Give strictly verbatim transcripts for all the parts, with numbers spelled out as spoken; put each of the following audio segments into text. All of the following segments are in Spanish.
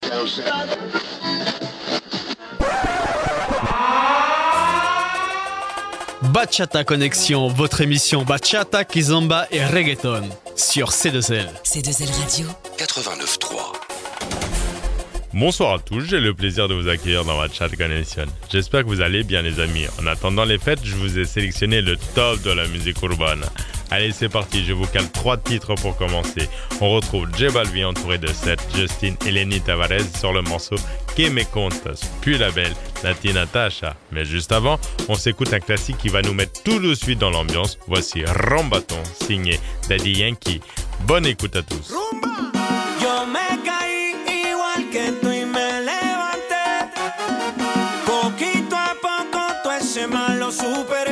Bachata Connexion, votre émission Bachata, Kizomba et Reggaeton sur C deux L. C deux L Radio quatre-vingt-neuf trois. Bonsoir à tous, j'ai le plaisir de vous accueillir dans Bachata Connexion. J'espère que vous allez bien les amis. En attendant les fêtes, je vous ai sélectionné le top de la musique urbaine. Allez, c'est parti, je vous cale trois titres pour commencer. On retrouve J Balvin entouré de Seth, Justin et Lenny Tavares sur le morceau Que me contas, puis la belle Nati Natasha. Mais juste avant, on s'écoute un classique qui va nous mettre tout de suite dans l'ambiance. Voici Rombaton, signé Daddy Yankee. Bonne écoute à tous. Yo me caí igual que tú y me levanté. Poquito a poco todo ese mal lo superé.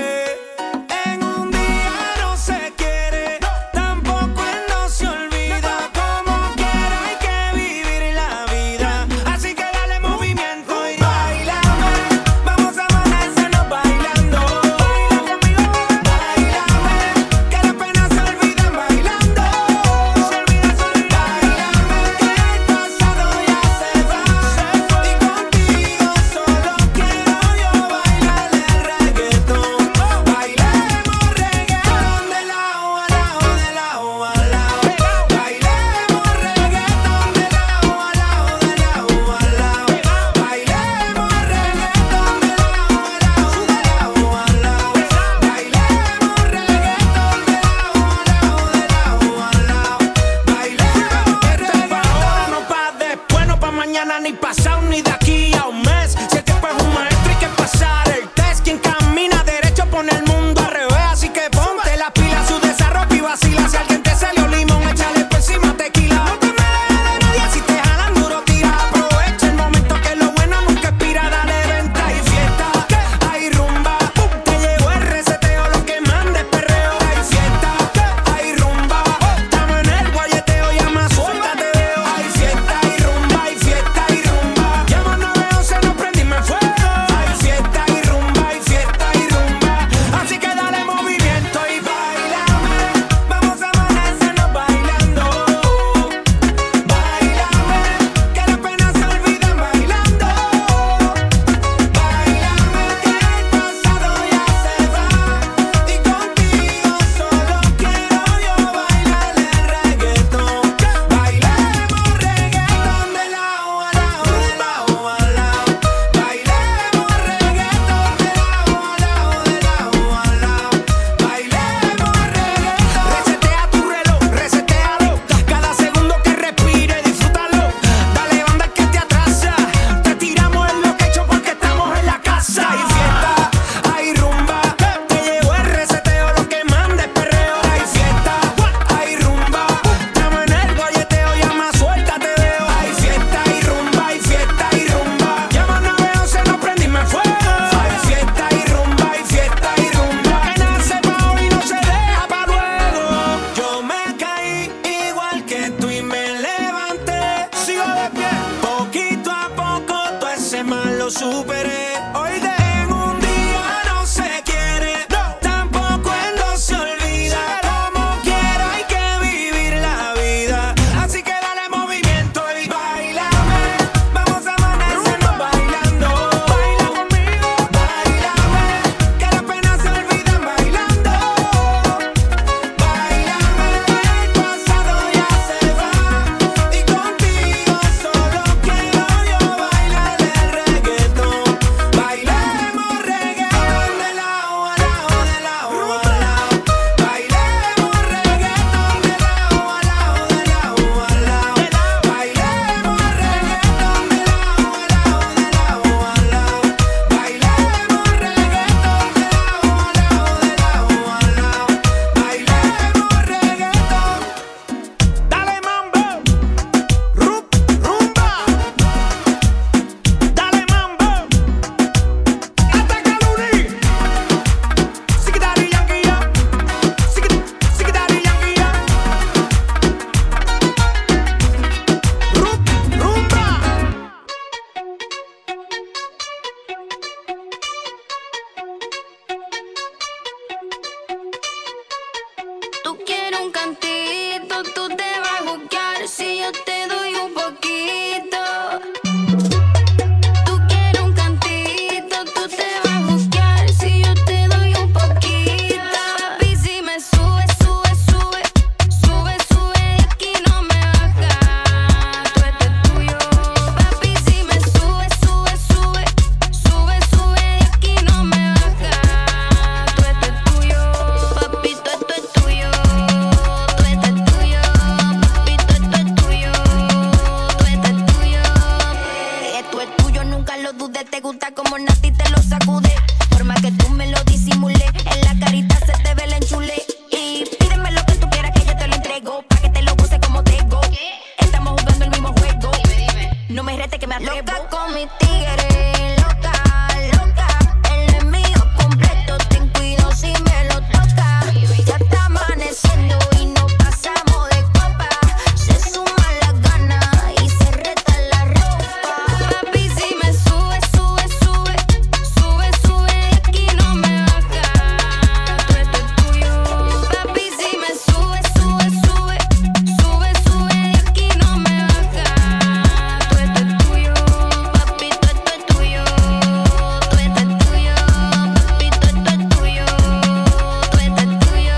suelta como Nati te lo sacude. Forma que tú me lo disimulé. En la carita se te ve el enchule. Y pídeme lo que tú quieras que yo te lo entrego. Pa' que te lo goce como tengo. Estamos jugando el mismo juego. No me rete que me atrevo. Loca con mi tigre, loca, loca. Él es mío completo, ten cuidado si me lo toca. Ya está amaneciendo y no pasamos de copa. Se suman las ganas y se reta la ropa. Papi, si me sube, sube, sube. Sube, sube, de aquí no me baja. Tú esto es tuyo. Papi, si me sube, sube, sube. Sube, sube, de aquí no me baja. Tú esto es tuyo. Papi, tú esto es tuyo. Tú esto es tuyo. Papi, tú esto es tuyo. Tú esto es tuyo. Papi, tú esto es tuyo. Tú esto es tuyo.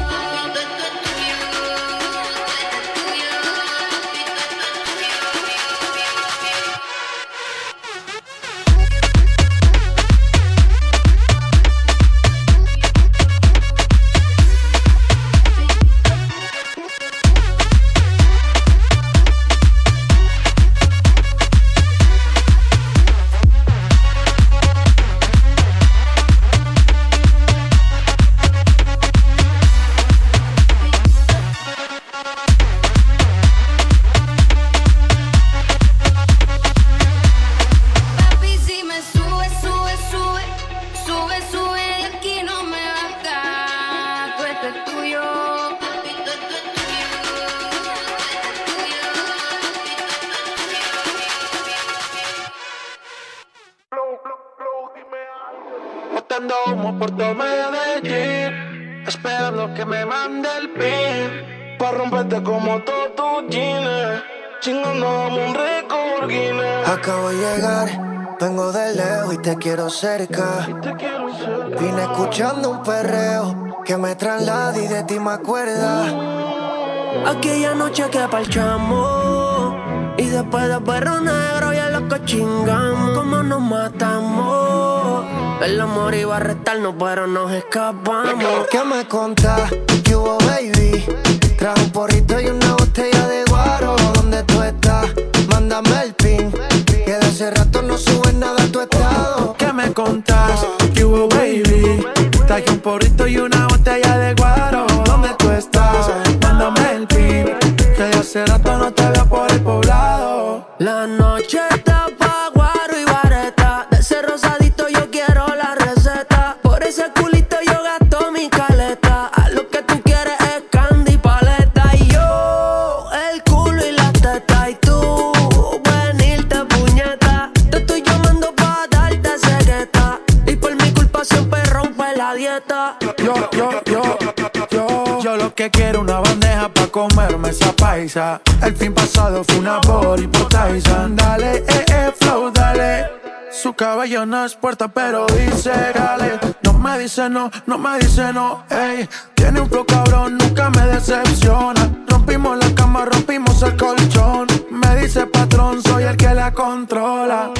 Papi, si me sube, sube, sube. Sube, sube, de aquí no me baja. Tú esto es tuyo. Papi, tú esto es tuyo. Botando humo por todo Medellín, esperando que me mande el pin, pa' romperte como todos tus jeans, chingando como un récord Guinness. Acabo de llegar, vengo de lejos y te quiero cerca. Te quiero cerca. Vine escuchando un perreo que me traslada y de ti me acuerda. Aquella noche que parchamos y después de perro negro ya lo que chingamos. Como nos matamos, el amor iba a restarnos pero nos escapamos. ¿Qué me contás? ¿Qué hubo, baby? Trajo un porrito y una botella de guaro. ¿Dónde tú estás? Mándame el pin, que de hace rato no subes nada a tu estado. ¿Qué me contás? ¿Qué hubo, baby? Traje un porrito y una botella de guaro. ¿Dónde tú estás? Mándame el pin, que de hace rato no te veo por el poblado. La noche está pa' guaro y vareta. De ese rosadito yo quiero la receta. Por ese culito yo gasto mi caleta. A lo que tú quieres es candy y paleta. Y yo, el culo y la teta. Y tú, venirte puñeta. Te estoy llamando pa' darte cegueta. Y por mi culpa siempre rompe la dieta. Yo, yo, yo, yo, yo lo que quiero una bandeja pa' comerme esa paisa. El fin pasado fue una body por Tyson. Dale, eh, eh, flow, dale. Su cabello no es puerta pero dice gale. No me dice no, no me dice no, ey. Tiene un flow cabrón, nunca me decepciona. Rompimos la cama, rompimos el colchón. Me dice patrón, soy el que la controla.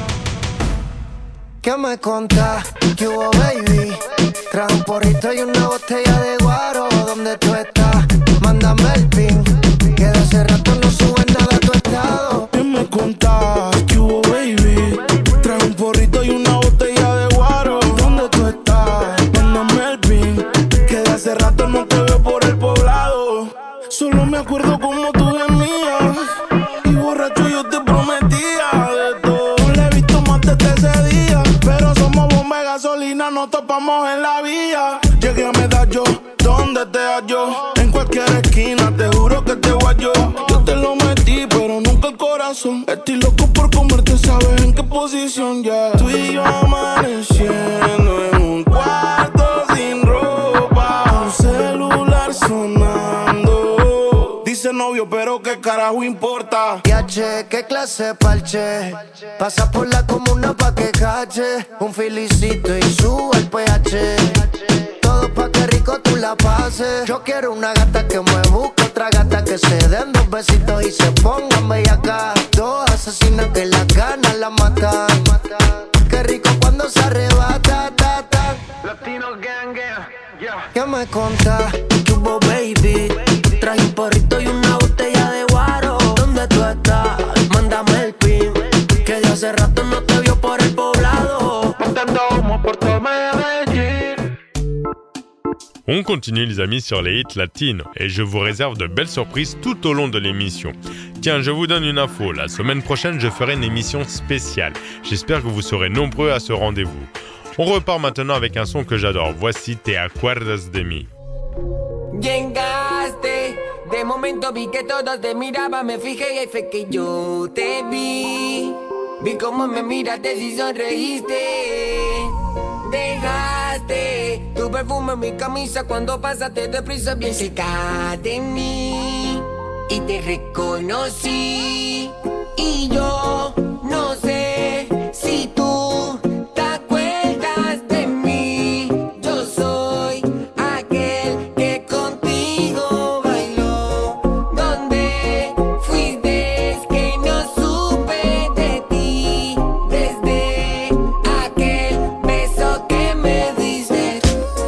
¿Qué me contás? ¿Qué hubo, baby? Trajo un porrito y una botella de guaro. ¿Dónde tú estás? Mándame el pin, que de hace rato no subes nada a tu estado. ¿Qué me contás? ¿Qué hubo, baby? Traje un porrito y una botella de guaro. ¿Dónde tú estás? Mándame el pin, que de hace rato no te veo por el poblado. Solo me acuerdo como tú gemías y borracho yo te prometía de todo. No le he visto más desde ese día, pero somos bomba de gasolina, nos topamos en la vía. Llegué a Medallo, ¿dónde te hallo? En cualquier esquina, te juro que te guayo. Yo te lo metí, pero nunca el corazón. Estoy loco por comerte, ¿sabes en qué posición ya? Tú y yo amaneciendo en un cuarto sin ropa, un celular sonando. Dice novio, pero qué carajo importa. Y H, qué clase de parche. Pasa por la comuna pa' que cache. Un filicito y sube el pH. Todo pa' que rico tú la pases. Yo quiero una gata que me busque, otra gata que se den dos besitos y se pongan bellacá. Dos asesinas que las ganas la matan. Qué rico cuando se arrebata, ta, ta. Latino gang, gang, yeah. ¿Qué me contás? ¿Qué hubo, baby? Traje un porrito y una botella de guaro. ¿Dónde tú estás? Mándame el pin, que de hace rato no te vio por el poblado. On continue les amis sur les hits latines et je vous réserve de belles surprises tout au long de l'émission. Tiens, je vous donne une info, la semaine prochaine je ferai une émission spéciale. J'espère que vous serez nombreux à ce rendez-vous. On repart maintenant avec un son que j'adore. Voici Te acuerdas de mí. Llegaste, de momento vi que todos te miraban, me fijé y fue que yo te vi. Vi cómo me miraste y sonreíste. Dejaste tu perfume en mi camisa cuando pasaste deprisa bien cerca de mí. Y te reconocí. Y yo no sé si tú te acuerdas de mí. Yo soy aquel que contigo bailó. Donde fuiste que no supe de ti. Desde aquel beso que me diste.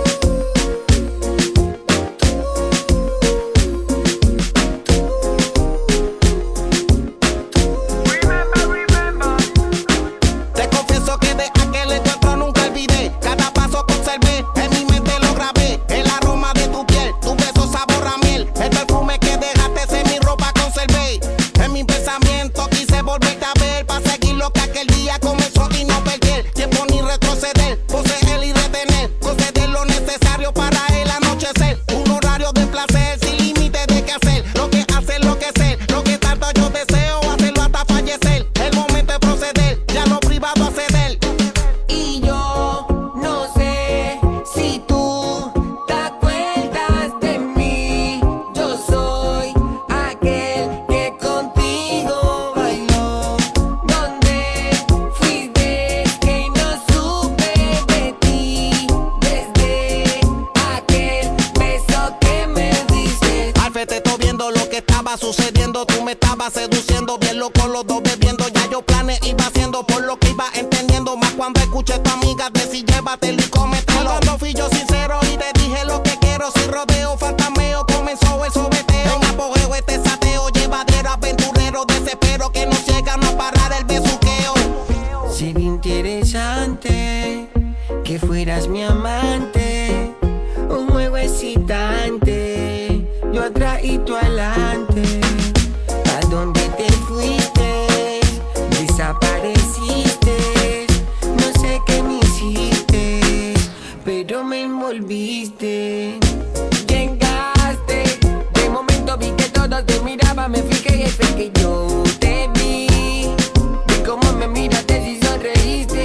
Te confieso que de aquel encuentro nunca olvidé. Cada paso que observé, en mi mente lo grabé. El aroma de tu piel, tu beso sabor a miel. El perfume que dejaste en mi ropa conservé. En mi pensamiento quise volverte a ver. Para seguir lo que aquel día comenzó y no perder tiempo ni retroceder. Poseer y retener, conceder lo necesario para el anochecer. Un horario de placer sin límite de qué hacer. Lo que hacer, lo que ser, lo que tanto yo deseo, hacerlo hasta fallecer. El momento de proceder, ya lo privado a ceder. Y yo no sé si tú te acuerdas de mí. Yo soy aquel que contigo bailó. Donde fuiste que no supe de ti. Desde aquel beso que me diste. Alfe, te estoy viendo lo que estaba sucediendo. Tú me estabas seduciendo, bien loco los dos bebiendo. Ya yo planes iba haciendo por lo que iba entendiendo. Más cuando escuché a tu amiga decir llévatelo y cómetelo. Cuando fui yo sincero y te dije lo que quiero. Sin rodeo, fantameo, comenzó el sobeteo. En apogeo este sateo, llevadero, aventurero. Desespero que no llega a no parar el besuqueo. Sería interesante que fueras mi amante. Un juego excitante, yo atrás y tú adelante. ¿A dónde te fuiste? Desapareciste. No sé qué me hiciste, pero me envolviste. Llegaste, de momento vi que todos te miraban, me fijé y fue que yo te vi. Vi cómo me miraste y sonreíste.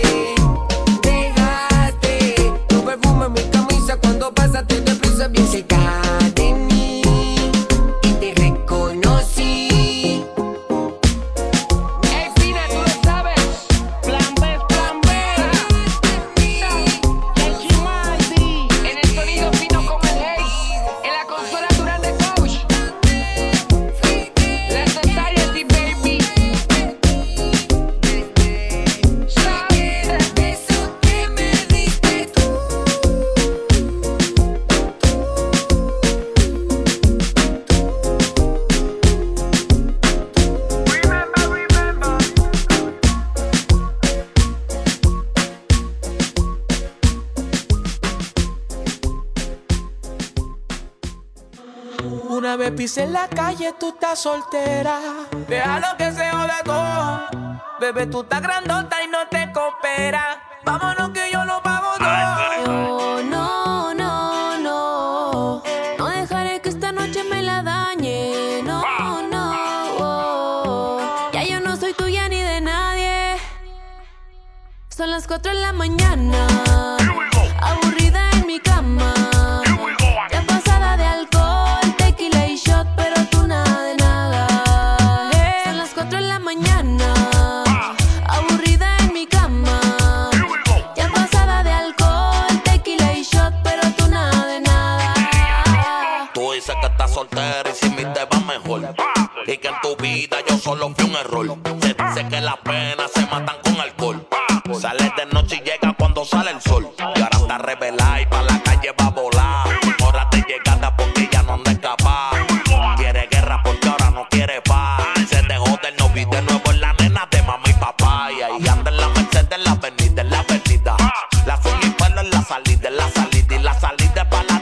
Dejaste tu perfume en mi camisa cuando pasaste deprisa bien cerca de mí. Y te reconocí. Ey, Fina, tú lo sabes. Plan B, plan B. En el sonido fino como el Haze. En la consola Durán de Coach. La Society, baby. Sabes el beso que me diste tú. Una vez pisé en la calle, tú estás soltera. Déjalo que se joda todo. Bebé, tú estás grandota y no te coopera. Vámonos que yo lo pago todo. No, no, no, no. No dejaré que esta noche me la dañe. No, no. Ya yo no soy tuya ni de nadie. Son las cuatro de la mañana. Aburrida en mi cama. Ya pasada de alcohol, tequila y shot, pero tú nada de nada. Son las cuatro de la mañana. Aburrida en mi cama. Ya pasada de alcohol, tequila y shot, pero tú nada de nada. Tú dices que estás soltera y sin mí te va mejor. Y que en tu vida yo solo fui un error. Se dice que las penas se matan con alcohol. Sales de noche y llega cuando sale el sol. Y ahora está revelada y pa' la calle va a volar. Ahora te llegada porque ya no anda escapar. Quiere guerra porque ahora no quiere paz. Se dejó del novio y de nuevo en la nena de mamá y papá. Y ahí anda en la Mercedes, en la avenida, en la avenida. La zona y pelo en la salida, en la salida. Y la salida es pa' la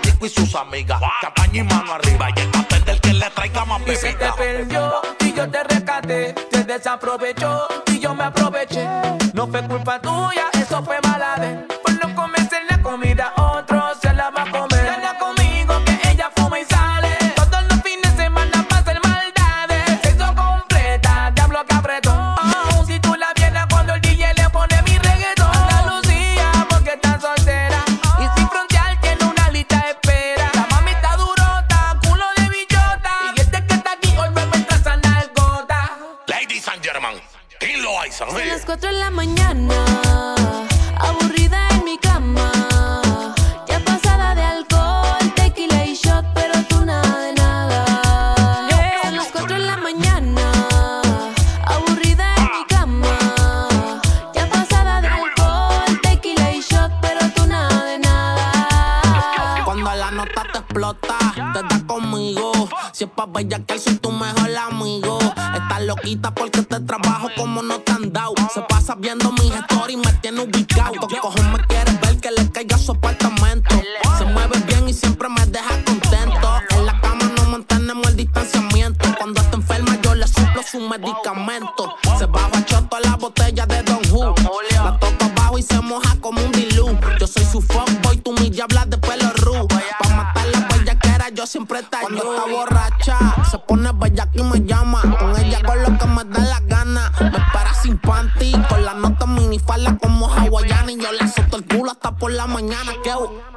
desaprovechó y yo me aproveché. No fue culpa tuya, eso fue mala de él. Por no comerse la comida, otro se la va a comer. Gana conmigo que ella fuma y sale. Todos los fines de semana para hacer maldades. Sexo completa, diablo que apretó. Oh, si tú la vieras cuando el D J le pone mi reggaetón. Andalucía, porque está soltera. Y sin frontear tiene una lista de espera. La mami está durota, culo de billota. Y este que está aquí hoy me encuentra esa nalgota. Ladies and gentlemen, ¿quién lo hay? Son las cuatro de la mañana, aburrida en mi cama, ya pasada de alcohol, tequila y shot, pero tú nada de nada. Son las cuatro de la mañana, aburrida en mi cama, ya pasada de alcohol, tequila y shot, pero tú nada de nada. Cuando la nota te explota, te da conmigo. Si es pa' bellaquear, soy tu mejor amigo. Estás loquita porque te trabajo como no te han dado. Se pasa viendo mis stories y me tiene ubicado. ¿Qué cojones me quieres ver que le caiga su apartamento? Se mueve bien y siempre me deja contento. En la cama no mantenemos el distanciamiento. Cuando está enferma yo le suplo su medicamento. Se baja choto a la botella de Don Who. La toca abajo y se moja como un dilú. Yo soy su fuckboy, tú mi diabla de pelo ru. Pa' matar la bellaquera yo siempre te ayudo. Cuando está borracha se pone bellaca y me llama. Con ella con lo que me da la gana. Me espera sin panty, con la nota minifalda como hawaiana. Y yo le suelto el culo hasta por la mañana. Que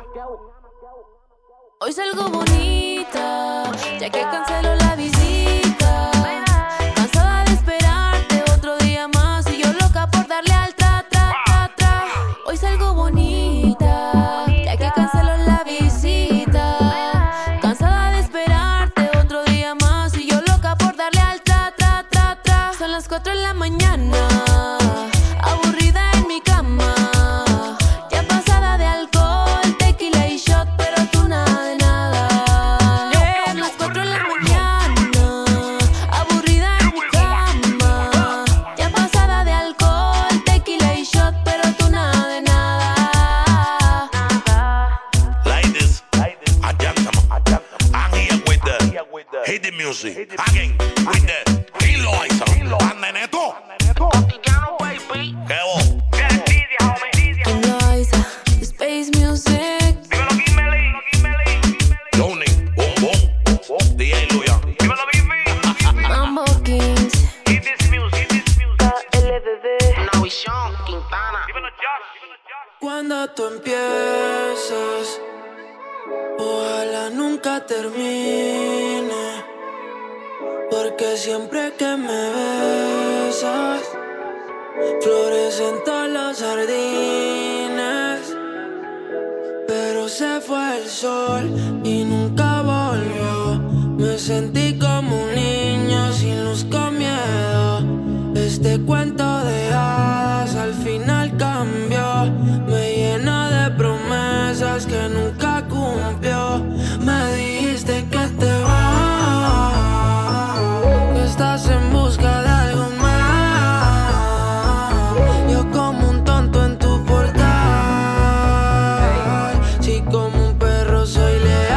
Hoy salgo bonita, ya que canceló la visita. Cansada de esperarte otro día más y yo loca por darle al tra, tra, tra, tra. Hoy salgo bonita, ya que canceló la visita. Cansada de esperarte otro día más y yo loca por darle al tra, tra, tra, tra. Son las cuatro de la mañana, aburrida en mi cama, ya pasada de alcohol, tequila y shot, pero tú nada de nada. Son las cuatro de la mañana, aburrida en mi cama, ya pasada de alcohol, tequila y shot, pero tú nada de nada. Ladies and gentlemen, I'm here with the hit the music again with the ¿quién lo hay? Ande neto. ¿Qué vos? ¿Quién lo hizo? Space Music. Johnny, boom boom, D J Luyan. Mambo Kings. L B B. una visión, Quintana. Cuando tú empiezas, ojalá nunca termine, porque siempre que me besas, florecen todas las jardines. Pero se fue el sol y nunca volvió. Me sentí como un niño sin luz, con miedo. Este cuento de hadas al final cambió. Me llena de promesas que nunca cumplió. Me dijiste que te vas, que estás en busca de algo más. Yo como un tonto en tu portal, sí, como un perro soy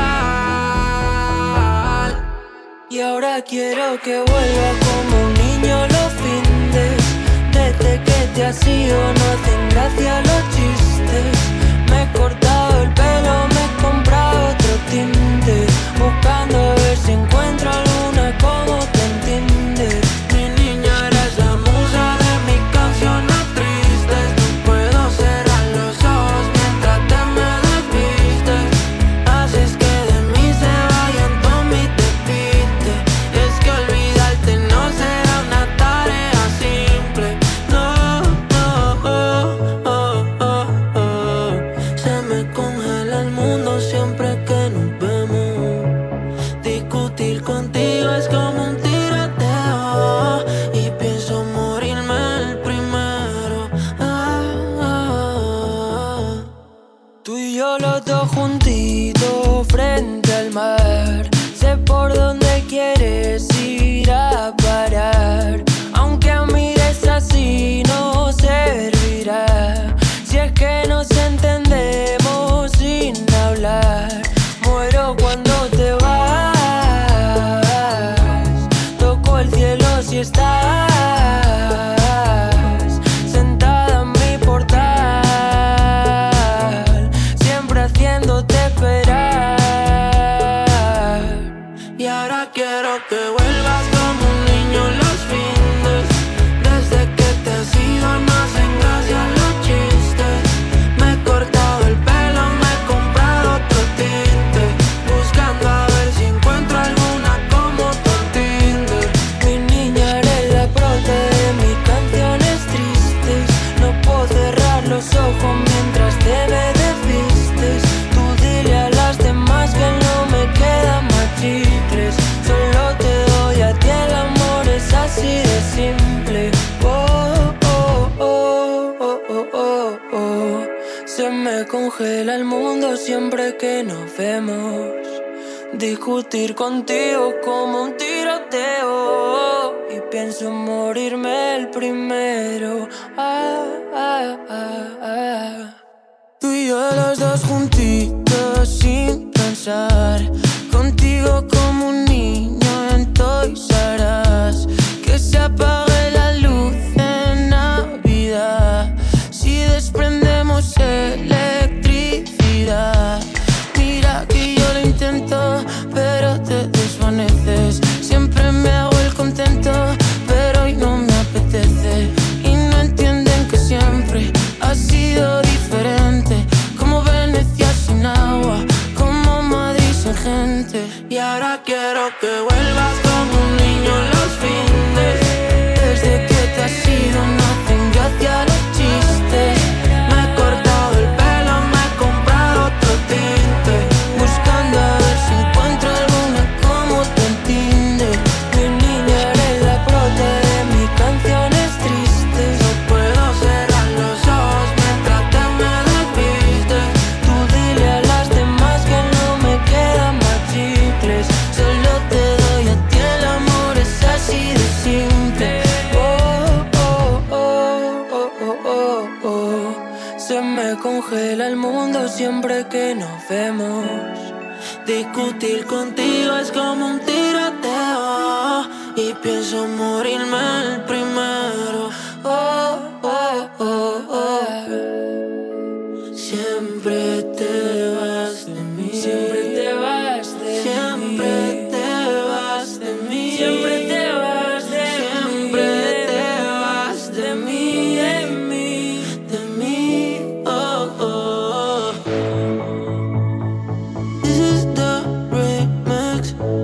leal. Y ahora quiero que vuelva como un niño los findes. Desde que te has ido no hacen gracia los chistes. Me he cortado el pelo, me he comprado otro tinte, buscando a ver si encuentro alguna como te entiende. Mi niña, eres la musa de mis canciones tristes. No puedo cerrar los ojos mientras te me desvistes. Haces que de mí se vayan todos mis despistes. Es que olvidarte no será una tarea simple. No, no, oh, oh, oh, oh. Se me congela el mundo siempre que nos vemos. Discutir contigo es como un tiroteo y pienso morirme el primero. Ah, ah, ah. Tú y yo los dos juntitos frente al mar. Sé por dónde quieres ir a parar. Aunque mires así no servirá. Si es que nos entendemos sin hablar. Muero cuando te vas. Toco el cielo si estás. congela el mundo siempre que nos vemos. Discutir contigo como un tiroteo. Y pienso en morirme el primero. Ah, ah, ah, ah. Tú y yo los dos juntitos sin pensar. Contigo como un niño en Toys R Us. Que se apague la luz en Navidad. Si desprendemos electricidad. Mira que yo lo intento, pero te desvaneces. Siempre me hago el contento, pero hoy no me apetece. Y no entienden que siempre ha sido diferente. Como Venecia sin agua, como Madrid sin gente. Y ahora quiero que vuelvas como un niño los fines. Desde que te has ido no hacen gracia los chistes. Me he cortado el pelo, me he comprado otro tinte. Buscando a ver si encuentro alguna como te entiende. Mi niña eres la prota de mis canciones tristes. No puedo cerrar los ojos mientras te me desvistes. Tú dile a las demás que no me quedan más chicles. Solo te doy a ti el amor, es así de simple. Oh, oh, oh, oh, oh, oh, oh. Se me congela el mundo siempre que nos vemos. Discutir contigo es como un tiroteo. Y pienso morirme el primero. Oh, oh, oh, oh. Siempre te vas de mí. Siempre te vas de mí. Siempre te vas de mí. Siempre te vas de mí. Siempre te vas de mí. De mí, de mí. Oh, oh, oh. This is the remix.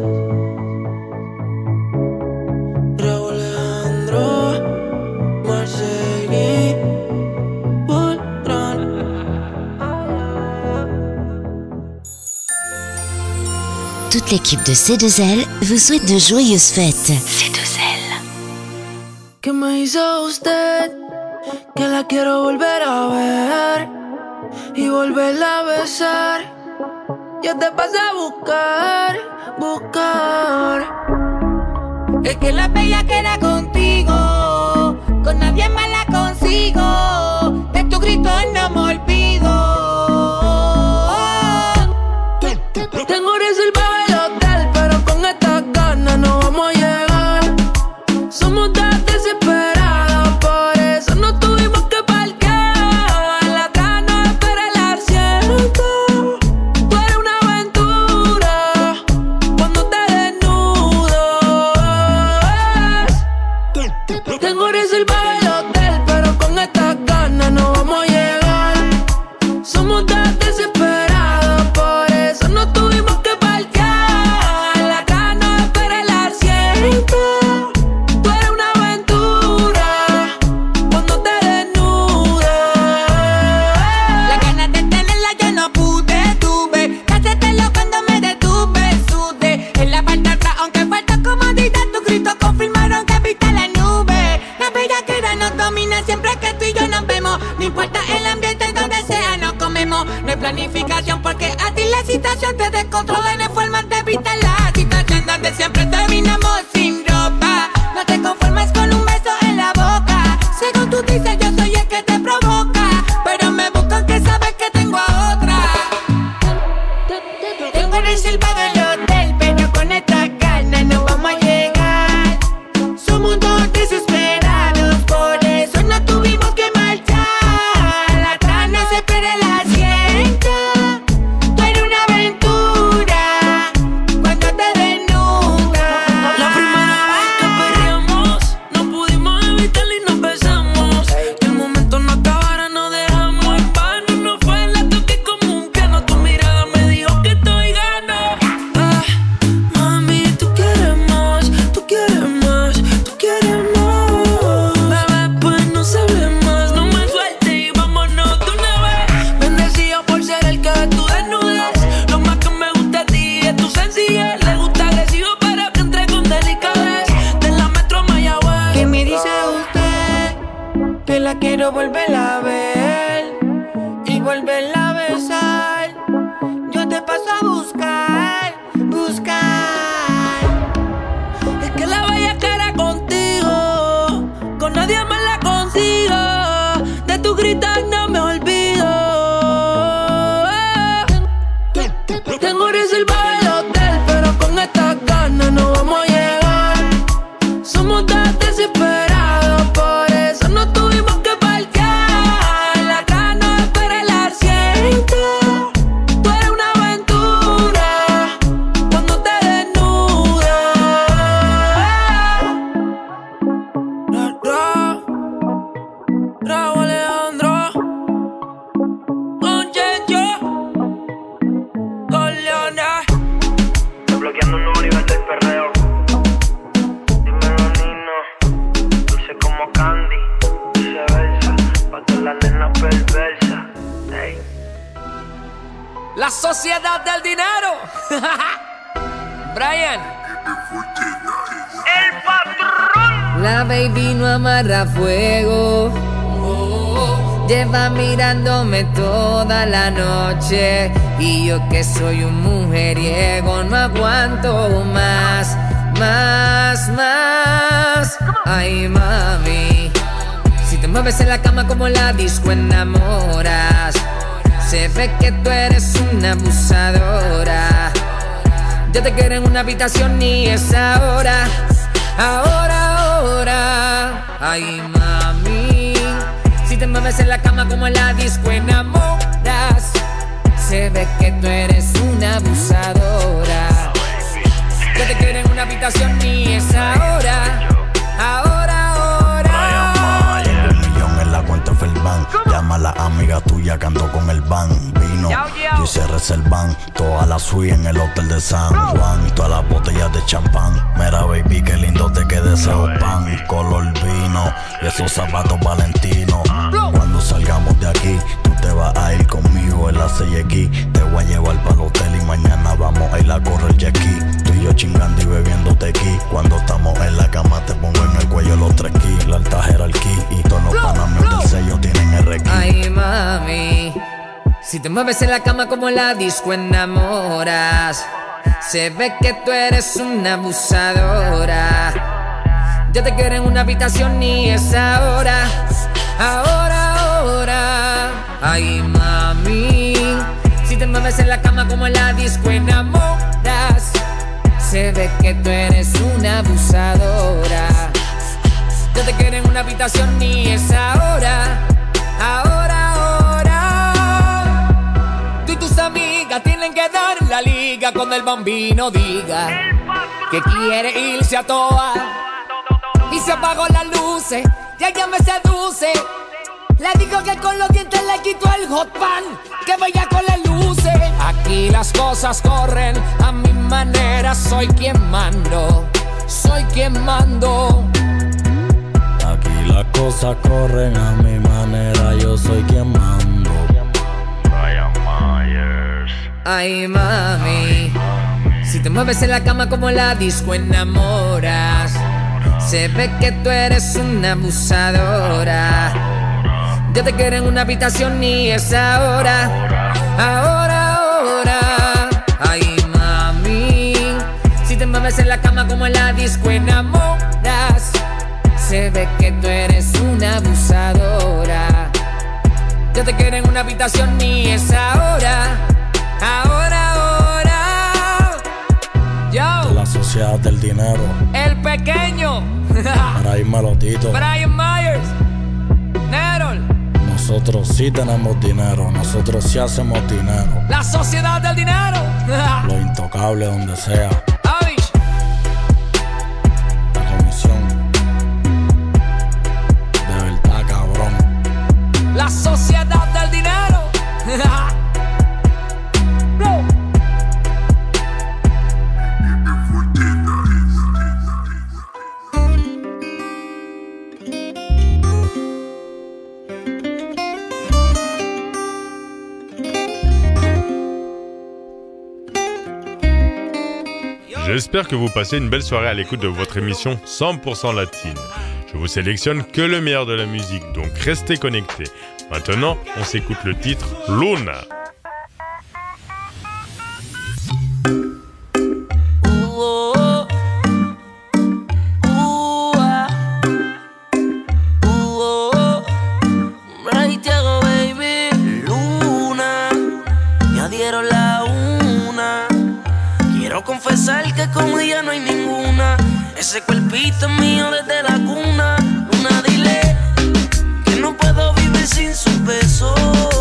Raúl Alejandro, Marcegui, Voltron. Toute l'équipe de C deux L vous souhaite de joyeuses fêtes. C deux L. ¿Qué me hizo usted? Que la quiero volver a ver y volverla a besar. Yo te pasé a buscar, buscar. Es que la bella queda contigo, con nadie más la consigo. De tu grito no me olvido. Tengo reservado el hotel, pero con estas ganas no vamos a llegar. Somos tan desesperados, por eso no tuvimos que parquear. La atrás no espera el asiento. Tú eres una aventura cuando te desnudas. Tengo reservado el hotel, pero con estas ganas no vamos a llegar. Somos tan desesperados, por eso no tuvimos que parquear. La atrás no espera el asiento. Tú eres una aventura cuando te desnudas. Las ganas de tenerla yo no pude, tuve que hacértelo cuando me detuve, sudé. En la parte de atrás, aunque falta comodidad, tus gritos confirmaron que viste la nube. La bellaquera nos domina siempre que tú y yo nos vemos. No importa el ambiente donde sea, nos comemos. No hay planificación porque a ti la situación te descontrola. No hay forma de evitar la situación donde siempre terminamos sin ropa. No te conformes con un beso en la boca. Según tú dices, yo soy el que te provoca, pero me buscan que sabes que tengo a otra. Tengo reservado el hotel, pero con esta ganas no vamos a llegar. Somos dos desesperados, por eso no tuvimos que marchar. La atrás no se espera el asiento. Tú eres una aventura cuando te desnudas. La primera vez que perreamos, no pudimos evitarlo y nos besamos. Que el momento no acabara, no dejamos en vano. No fue el acto que común que no. Tu mirada me dijo que estoy gano. Ah, mami, tú quieres más, tú quieres más, tú quieres más. Bebé, pues no se hable más, no me sueltes y vámonos de una vez. Bendecido por ser el que tú desnudes. Lo más que me gusta a ti es tu sencillez. Le gusta agresivo, pero que entre con delicadez. De la metro a Mayagüez. ¿Qué me dice usted? Que la quiero volver a ver y volverla a besar. gritas no me olvido. Tengo reservado el hotel, pero con estas ganas no vamos a llegar. Somos tan desesperados, por eso no tuvimos que parquear. La gana espera el asiento. Tú eres una aventura cuando te desnudas. Ra, ra, Raúl Alejandro con Checho, con Leona. Bloqueando un nuevo nivel del perreo. Dímelo, Nino. Dulce como Candy. Viceversa. Pa' todas las nenas perversas. Hey. La sociedad del dinero. Brian. El patrón. La baby no amarra fuego. Lleva mirándome toda la noche. Y yo que soy un mujeriego no aguanto más, más, más. Ay, mami, si te mueves en la cama como la disco enamoras. Se ve que tú eres una abusadora. Yo te quiero en una habitación y es ahora, ahora, ahora. Ay, mami, si te mueves en la cama como en la disco enamoras. Se ve que tú eres una abusadora. Yo te quiero en una habitación y es ahora, ahora, ahora. Tengo un millón en la cuenta Fairbank. Llama a la amiga tuya que ando con el van. Vino y se reservan toda la suite en el hotel de San Juan. Todas las botellas de champán. Mira baby, qué lindo te queda ese pan. Color vino y esos zapatos valentinos. Cuando salgamos de aquí, tú te vas a ir conmigo en la seis equis. Te voy a llevar para el hotel y mañana vamos a ir a correr jet ski. Tú y yo chingando y bebiendo tequí. Cuando estamos en la cama te pongo en el cuello los tres keys. La alta jerarquía y todos los panamios del sello tienen R X. Ay, mami, si te mueves en la cama como en la disco enamoras. Se ve que tú eres una abusadora. Yo te quiero en una habitación y es ahora, ahora, ahora. Ay, mami, si te mueves en la cama como en la disco enamoras. Se ve que tú eres una abusadora. Yo te quiero en una habitación y es ahora, ahora, ahora. Tú y tus amigas tienen que dar la liga cuando el bambino diga que quiere irse a toa. Y se apagó las luces y ella me seduce. Le digo que con los dientes le quito el hot pan, que vaya con las luces. Aquí las cosas corren a mi manera. Soy quien mando, soy quien mando. Aquí las cosas corren a mi manera. Yo soy quien mando. Brian Myers. Ay, mami, si te mueves en la cama como la disco enamoras. Se ve que tú eres una abusadora. Yo te quiero en una habitación y es ahora, ahora, ahora. Ay, mami, si te mueves en la cama como en la disco enamoras. Se ve que tú eres una abusadora. Yo te quiero en una habitación y es ahora, ahora, ahora. Yo, La sociedad del dinero. el pequeño. Para ir malotito. Brian Myers, Nerol. Nosotros sí tenemos dinero. Nosotros sí hacemos dinero. La sociedad del dinero. Lo intocable donde sea. Avish. La comisión. De verdad, cabrón. La sociedad del dinero. Bro. J'espère que vous passez une belle soirée à l'écoute de votre émission cent pour cent latine. Je vous sélectionne que le meilleur de la musique, donc restez connectés. Maintenant, on s'écoute le titre Luna. Right Quiero confesar que como ella no hay ninguna. Ese cuerpito es mío desde la cuna. Luna, dile que no puedo vivir sin sus besos.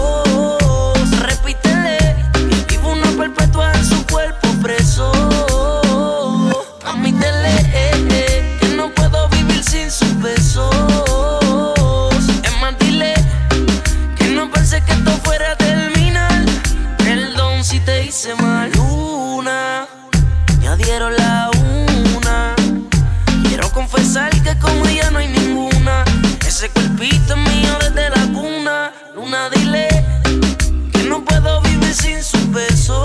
Repítele que vivo una perpetua en su cuerpo preso. Admítele eh, eh, que no puedo vivir sin sus besos. Es más, dile que no pensé que esto fuera a terminar. Perdón si te hice mal. Luna, ya dieron la una. Quiero confesar que como ella no hay ninguna. Ese cuerpito es mío desde la cuna. Luna, dile que no puedo vivir sin sus besos.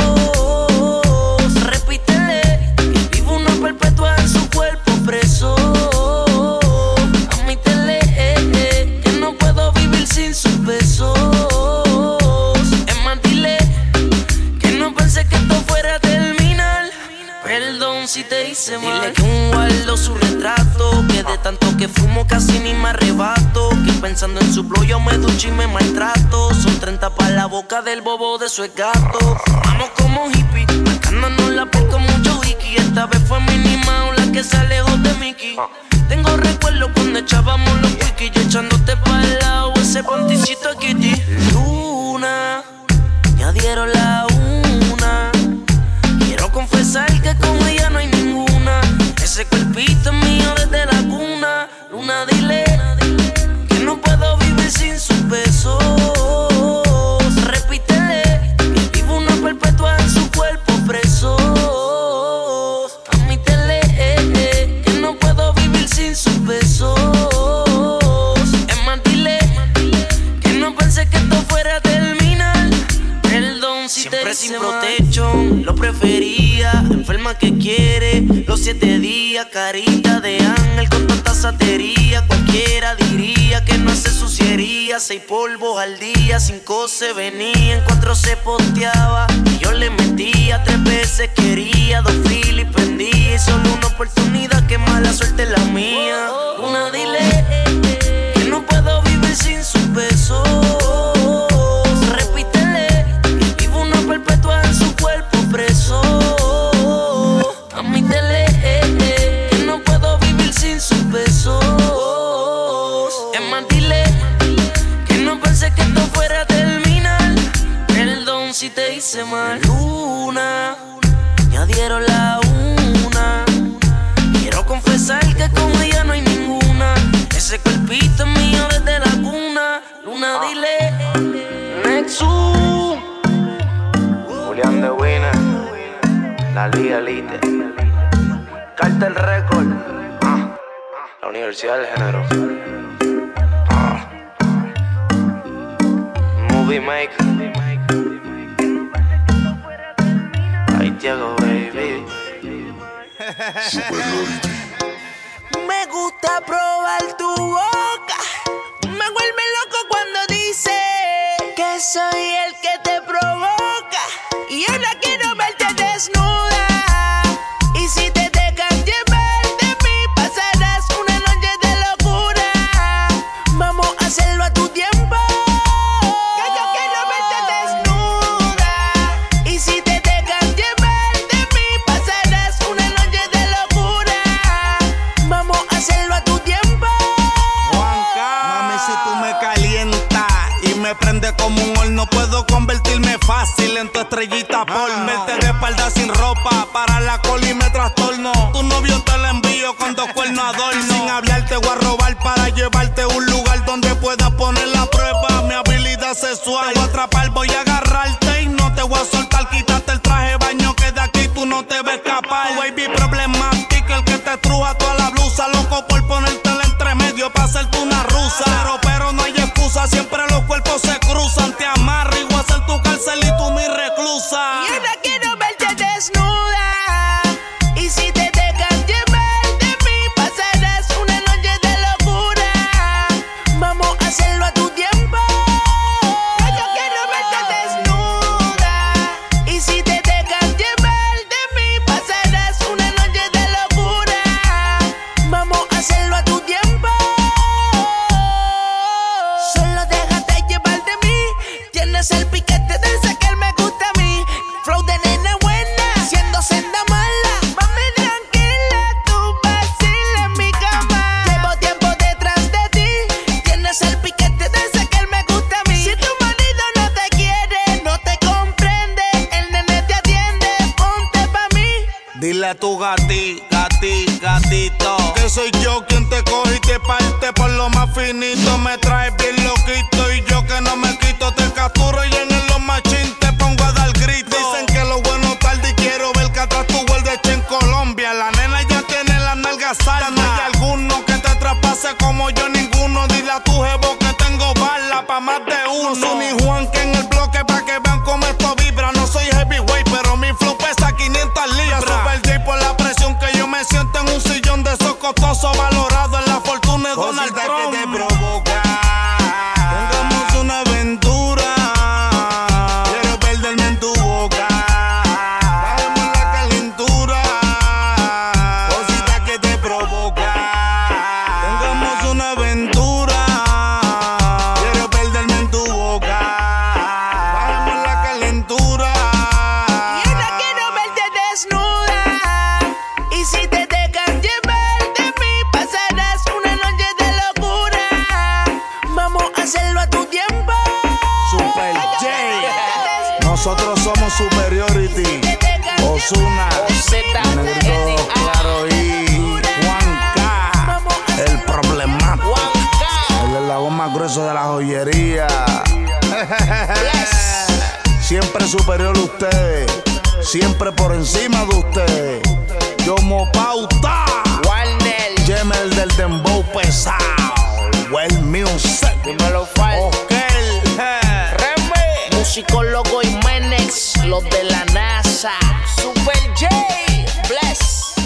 Repítele que vivo una perpetua en su cuerpo preso. Admítele eh, eh, que no puedo vivir sin sus besos. Es más, dile que no pensé que esto fuera a terminar. Perdón si te hice mal. Dile que un guardo su retrato, que de tanto que fumo casi ni me arrebato, que pensando en su flow yo me ducho y me maltrato. Son treinta pa' la boca del bobo de su gato. Vamos como hippie, marcándonos la piel con mucho wiki. Esta vez fue mínima la que se alejó de Mickey. Tengo recuerdos cuando echábamos los wikis, yo echándote pa' el lado ese panticito a Kitty. Luna, ya dieron la una. Quiero confesar que como ella no hay ninguna. Ese cuerpito es mío desde la cuna. Luna, dile que no puedo vivir sin sus besos. Repítele que vivo una perpetua en su cuerpo preso. Admítele eh, eh, que no puedo vivir sin sus besos. Es más, dile que no pensé que esto fuera a terminar. Perdón si siempre te hice sin protection, lo prefería. Enferma que quiere los siete días. Carita de ángel con tanta satería. Cualquiera diría que no hace suciería. Seis polvos al día, cinco se venían, cuatro se posteaba. Y yo le metía, tres veces quería. Dos filis prendía y solo una oportunidad, que mala suerte la mía. Una, dile que no puedo vivir sin sus besos. Repítele que vivo una perpetua en su cuerpo preso. Admítele eh, eh, que no puedo vivir sin sus besos. Es más, dile que no pensé que esto fuera a terminar. Perdón si te hice mal. Luna, ya dieron la una. Quiero confesar que como ella no hay ninguna. Ese cuerpito es mío desde la cuna. Luna, dile Nexus. Julián de Winner, la Liga Elite, Cartel Record, ah, la Universidad del Género, ah, Movie Maker, Haitiago baby. Me gusta probar tu boca. Me vuelve loco cuando dice que soy el que te provoca. Y ahora quiero verte desnuda. Y si te dejan llevar de mí, pasarás una noche de locura. Vamos a hacerlo a tu tiempo. Que yo quiero verte desnuda. Y si te dejan llevar de mí, pasarás una noche de locura. Vamos a hacerlo a tu tiempo. Juanca, mami, si tú me calientas y me prende como un horno, puedo convertirme fácil en tu estrellita porno. Verte de espalda sin ropa, para la cola y me trastorno. Tu novio te la envío con dos cuernos adorno. Sin hablar te voy a robar para llevarte a un lugar donde puedas poner la prueba mi habilidad sexual. Te voy a atrapar, voy a agarrarte y no te voy a soltar. Quítate el traje de baño que de aquí tú no te ves escapar. Tu baby problemática, el que te truja toda la blusa. Loco por ponértela entre medio para hacerte una rusa. Pero, pero no hay excusa, siempre los cuerpos se cruzan. Te amarro y voy a ser tu cárcel y tú mi reclusa. Y ahora quiero verte desnuda. Y si te dejan llevar de mí, pasarás una noche de locura. Vamos a hacer finito, me traes bien loquito. Y yo que no me quito, te capturo y en los machín te pongo a dar grito. Dicen que lo bueno tarde y quiero ver que atrás tu vuelves hecho en Colombia. La nena ya tiene las nalgas sanas. No hay alguno que te traspase como yo, ninguno. Dile a tu jevo que tengo bala pa' más de uno. No soy ni Juan que en el bloque pa' que vean cómo esto vibra. No soy heavyweight, pero mi flow pesa quinientas libras. Super J por la presión que yo me siento en un sillón de esos costosos valorado en la fortuna de Donald Trump. Que te provoca, tengamos una aventura. Quiero perderme en tu boca. Bajemos la calentura. Cosita que te provoca, tengamos una aventura. Quiero perderme en tu boca. Bajemos la calentura. Y ahora quiero verte desnuda. Y si te dejas llevar de mí, pasarás una noche de locura. Vamos a hacerlo a tu tiempo. Super J. Nosotros somos Superiority. Ozuna, Negrito, Claro y Juan K. El problemático. El eslabón más grueso de la joyería. Siempre superior a ustedes. Siempre por encima de ustedes. Yomo Pauta. Warner. Jemel del Dembow pesado. Well Music. Dímelo, Fal. Okel. Reme. Musicólogo y Menex. Los de la NASA. Super J. Bless.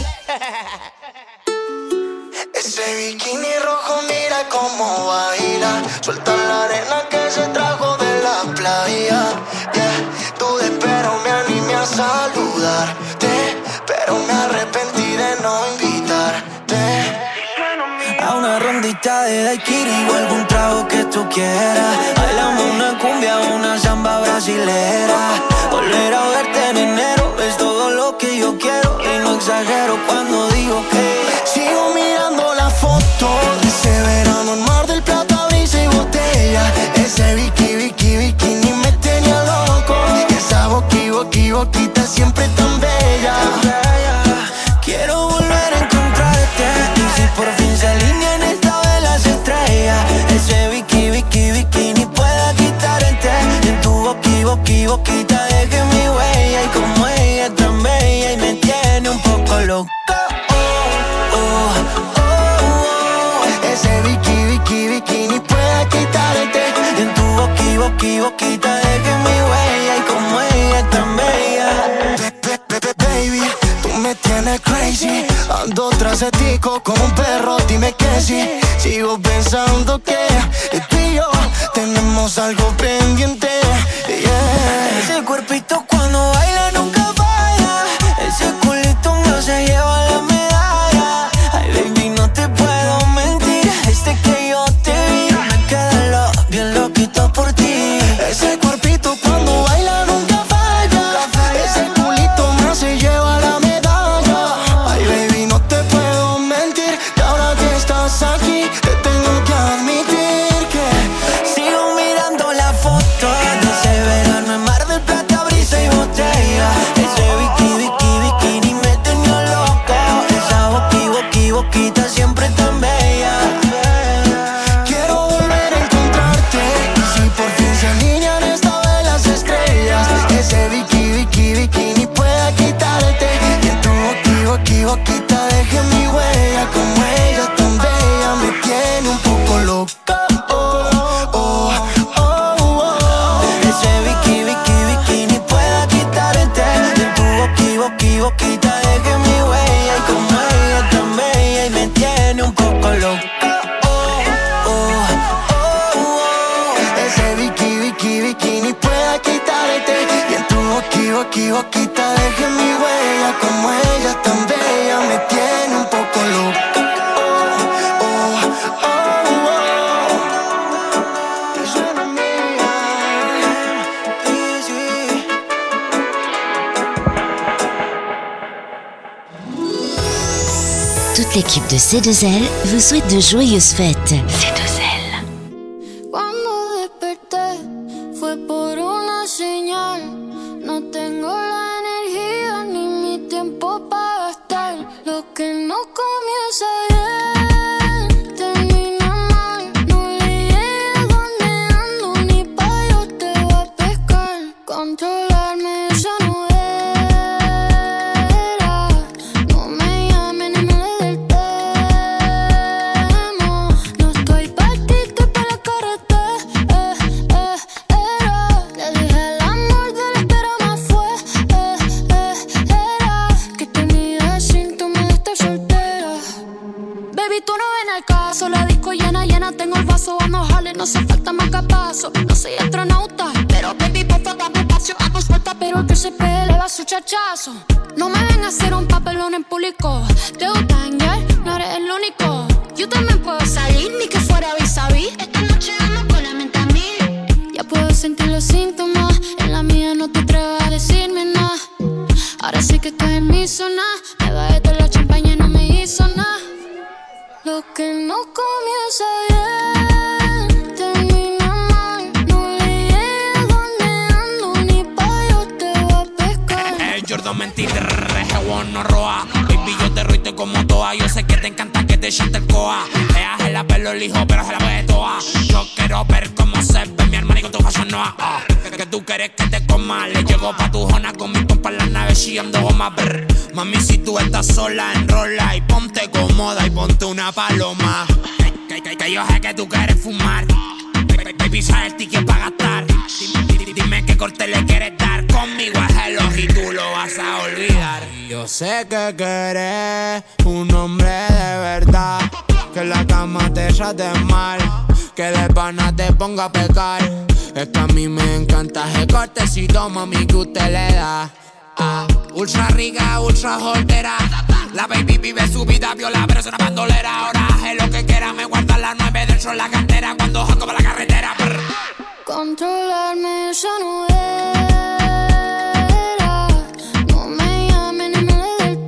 Ese bikini rojo mira cómo baila. Suelta la arena que se trajo de la playa. Yeah. Tú de espero me animé a saludarte, pero me arrepentí de no invitarte a una rondita de daiquiri o algún trago que tú quieras. Bailamos una cumbia o una samba brasilera. Volver a verte en enero es todo lo que yo quiero. Y no exagero cuando digo que sigo mirando la foto de ese verano en Mar del Plata, brisa y botella. Ese bikini, bikini, bikini me tenía loco. Y esa boqui, boqui, boquita siempre tan bella. Quiero volver a encontrarte. Y si por fin se alinean esta vez las estrellas, ese bikini, bikini, bikini pueda quitarte. Y en tu boqui, boqui, boquita deje mi huella. Y como ella es tan bella y me tiene un poco loco. Oh, oh, oh, oh. Ese bikini, bikini, bikini pueda quitarte. Y en tu boqui, boqui, boquita deje mi huella. Y como ella es tan bella. Baby, tú me tienes crazy. Ando tras de ti como un perro, dime que sí. Sigo pensando que tú y yo tenemos algo pendiente. Yeah. Ese cuerpito cuando baila nunca falla. Ese culito no se lleva la medalla. Ay, baby, no te puedo mentir. Desde que yo te vi, me quedé lo, bien loquito por ti. Ese cuerpito cuando baila nunca falla. Ese culito no se lleva la medalla. Ay, baby, no te puedo mentir. Y ahora que estás aquí, te tengo que admitir que sigo mirando la foto de ese verano en Mar del Plata, brisa y botella. Ese bikini, bikini, bikini me tenía loco. Esa boqui, boqui, boquita siempre tan bella. Quiero volver a encontrarte. Y si por fin se alinean esta vez las estrellas, ese bikini, bikini, bikini pueda quitarte. Y en tu boqui, boqui, boquita deje mi huella. Como ella tan bella me tiene un poco loca. Oh, oh, oh, oh. Ese bikini, bikini, bikini pueda quitarte. Y en tu boqui, boqui, boquita deje mi huella. Y como ella tan bella y me tiene un poco loca. Oh, oh, oh, oh. Ese bikini, bikini, bikini pueda quitarte. Y en tu boqui, boqui, boquita deje mi huella. Como ella tan bella me tiene un poco loca. Oh, oh, oh, oh. Y suena mía. Easy. Toute l'équipe de C deux L vous souhaite de joyeuses fêtes. C deux L. Cuando desperté fue por una señal. No tengo la energía ni mi tiempo para gastar. Lo que no comienza bien termina mal. falta más que paso. No soy astronauta, pero baby, por favor, despacio. Hago suelta, pero el que se pegue le da su chachazo. No me ven a hacer un papelón en público. Te gusta janguear, no eres el único. Yo también puedo salir, ni que fuera vis-a-vis. Esta noche ando con la mente a mil. Ya puedo sentir los síntomas. En la mía no te atrevas a decirme nada. Ahora sí que estoy en mi zona. Me bajé toda la champaña y no me hizo nada. Lo que no comienza bien termina mal. No le llegué donde ando, ni pa' yo te voy a pescar. Eh, Jordan mentir, rejewón no roa. Baby, yo te roito como toa. Yo sé que te encanta que te chante el coa. Ella se la pelo el hijo, pero se la ve toa. Yo quiero ver cómo se ve mi hermano y con tu fashion noa. Ah, que tú quieres que te coma. Le llego pa' tu zona con mi compa en la nave chillando goma. Brr. Mami, si tú estás sola, enrola y ponte cómoda y ponte una paloma. Que, que, que yo sé que tú quieres fumar. Baby, sabes el ticket pa' gastar. Dime, dime qué corte le quieres dar. Conmigo es el ojo y tú lo vas a olvidar. Yo sé que querés un hombre de verdad. Que en la cama te trate mal. Que de pana te ponga a pecar. Es que a mí me encanta ese cortecito, mami, que usted le da. Ah, ultra rica, ultra soltera. La baby vive su vida viola, pero es una bandolera. Ahora hace lo que quiera, me guarda las nueve dentro de la cartera. Cuando jaco por la carretera. Brr. Controlarme ya no era. No me llamen ni me le del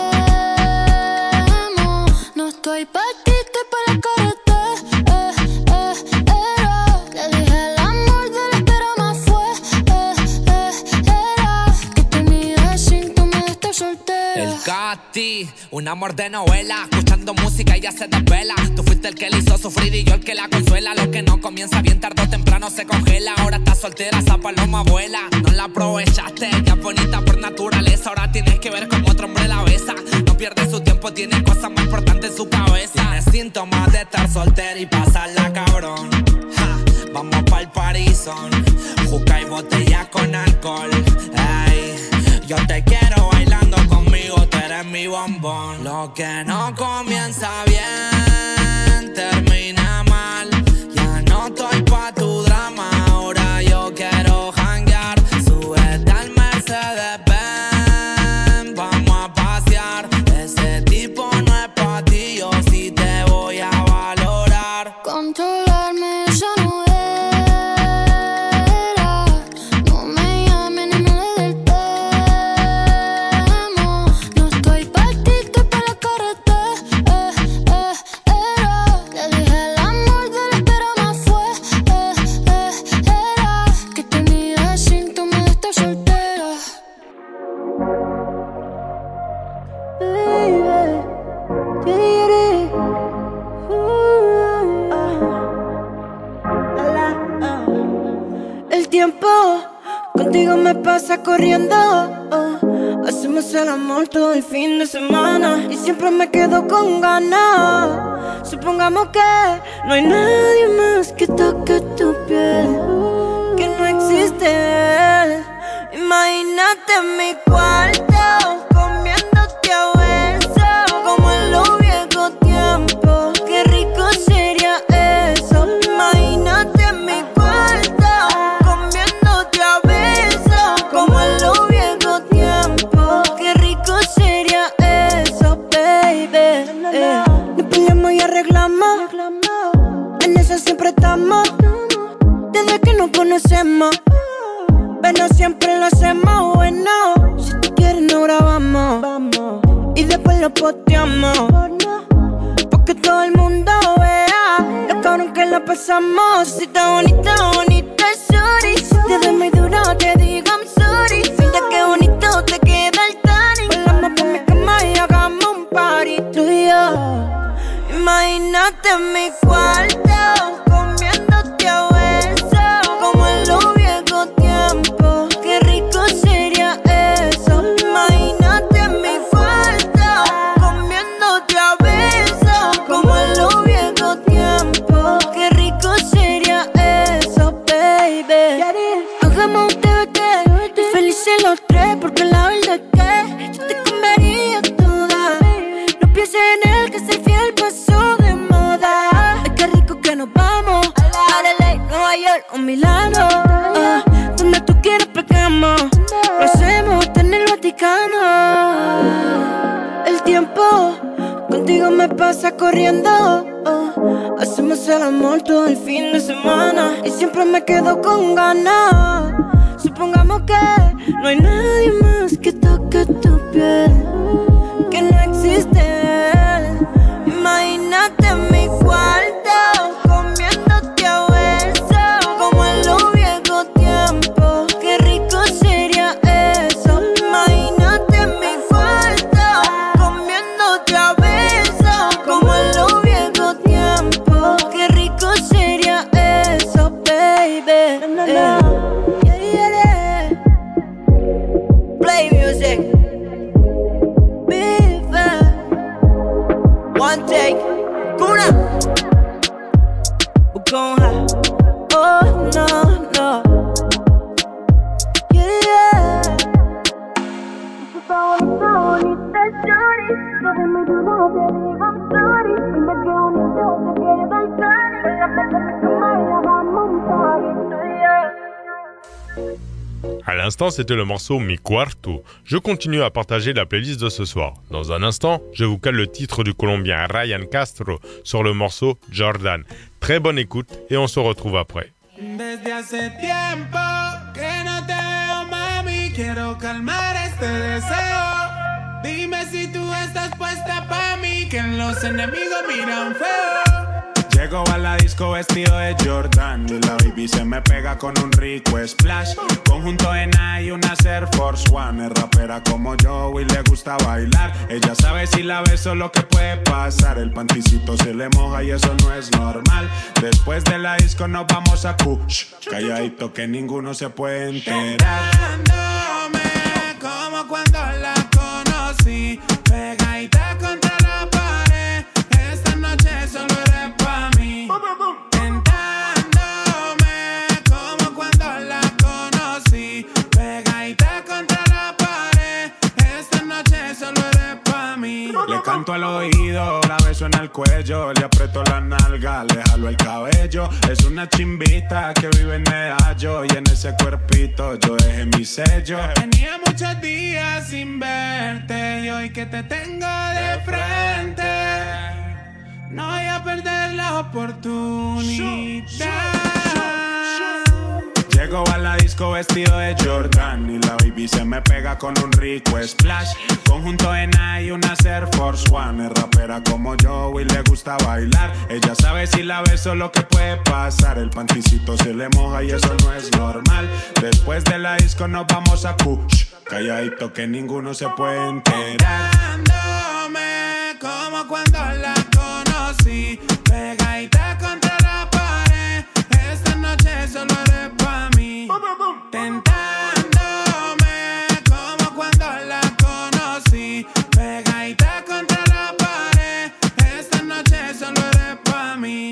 tema. No estoy pa' ti, estoy pa' la carretera. Eh, eh, era. Le dije el amor de la espera más fue. Eh, eh, era. Que tenía síntomas de estar soltera. El Cati, un amor de novela. Escuchando música y ya se desvela. Tú fuiste el que le hizo sufrir y yo el que la consuela. Lo que no comienza bien tarde o temprano se congela. Ahora estás soltera, esa paloma abuela. No la aprovechaste, ella es bonita por naturaleza. Ahora tienes que ver cómo otro hombre la besa. No pierde su tiempo, tiene cosas más importantes en su cabeza. Tiene síntomas de estar soltera y pasarla cabrón. Ja, vamos pa'l Parison. Juca y botella con alcohol. Ay, yo te quiero bailando conmigo, tú eres mi bombón. Lo que no comienza bien termina mal. Ya no estoy pa' tu drama, ahora yo quiero janguear. Súbete al Mercedes Benz, vamos a pasear. Ese tipo no es pa' ti, yo sí te voy a valorar. Controlarme ya no era. No me llamen ni me le del tema. No estoy pa' ti, estoy pa' la carretera. Eh, eh, era. Le dije el amor de la espera más fue. Eh, eh, era. Que tenía síntomas de estar soltera. El tiempo contigo me pasa corriendo. Oh, hacemos el amor todo el fin de semana y siempre me quedo con ganas. Supongamos que no hay nadie más que toque tu piel, que no existe él. Imagínate en mi cuarto comiéndote a besos como en los viejos tiempos. Qué rico sería eso. Imagínate en mi cuarto comiéndote a besos como en los viejos tiempos. Qué rico sería eso, baby. Eh, nos peleamos y arreglamos. En eso siempre estamos. Desde que nos conocemos, pero siempre lo hacemos bueno. Si tú quieres nos grabamos y después lo posteamos, porque todo el mundo vea lo cabrón que la pasamos. Si está bonita, bonita, sorry. Si te doy muy duro, te digo I'm sorry. Mira qué bonito te queda el tanning. Volamos por mi cama y hagamos un party tú y yo. Imagínate en mi cuarto comiéndote a besos como en los viejos tiempos. Qué rico sería eso. Imagínate en mi cuarto comiéndote a besos como en los viejos tiempos. Qué rico sería eso. York o Milano, uh, donde tú quieras pegamos. Lo hacemos en el Vaticano. El tiempo contigo me pasa corriendo. uh, Hacemos el amor todo el fin de semana y siempre me quedo con ganas. Supongamos que no hay nadie más que toque tu piel, que no existe él. Imagínate en mi cuarto, comiéndote a besos, como en los viejos tiempos. Qué rico sería eso. Imagínate en mi cuarto, comiéndote a besos, como en los viejos tiempos. Qué rico sería eso, baby. No, no, no. Play music, Viva, one take, Kuna, Bukonja, oh no, no, yeah, yeah. Está bonita, bonita, shorty, so dime tu nombre, digo I'm sorry. Dime que bonito te queda el cari, en la playa de tu maya vamos a un party, yeah. À l'instant, c'était le morceau Mi Cuarto. Je continue à partager la playlist de ce soir. Dans un instant, je vous cale le titre du Colombien Ryan Castro sur le morceau Jordan. Très bonne écoute et on se retrouve après. Desde hace tiempo que no te veo, mami, quiero calmar este deseo. Dime si tú estás puesta pa' mí, que los enemigos miran feo. Llego a la disco vestido de Jordan y la baby se me pega con un rico splash. Conjunto en I y una Air Force One. Es rapera como yo y le gusta bailar. Ella sabe si la beso lo que puede pasar. El panticito se le moja y eso no es normal. Después de la disco nos vamos a Kush. Calladito que ninguno se puede enterar. Dándome como cuando la conocí, pegadita contra la pared. Esta noche solo eres pa' mí. Tentándome como cuando la conocí, pegadita contra la pared. Esta noche solo eres pa' mí. Le canto al oído, la beso en el cuello, le aprieto la nalga, le jalo el cabello. Es una chimbita que vive en Medallo y en ese cuerpito yo dejé mi sello. Tenía muchos días sin verte y hoy que te tengo de frente, no voy a perder la oportunidad. Llego a la disco vestido de Jordan y la baby se me pega con un rico splash. Conjunto en I y una Air Force One. Es rapera como yo y le gusta bailar. Ella sabe si la beso lo que puede pasar. El panticito se le moja y eso no es normal. Después de la disco nos vamos a Kush. Calladito que ninguno se puede enterar. Dándome como cuando la conocí, pegadita contra la pared. Esta noche solo eres pa' mí. Tentándome como cuando la conocí, pegadita contra la pared. Esta noche solo eres pa' mí.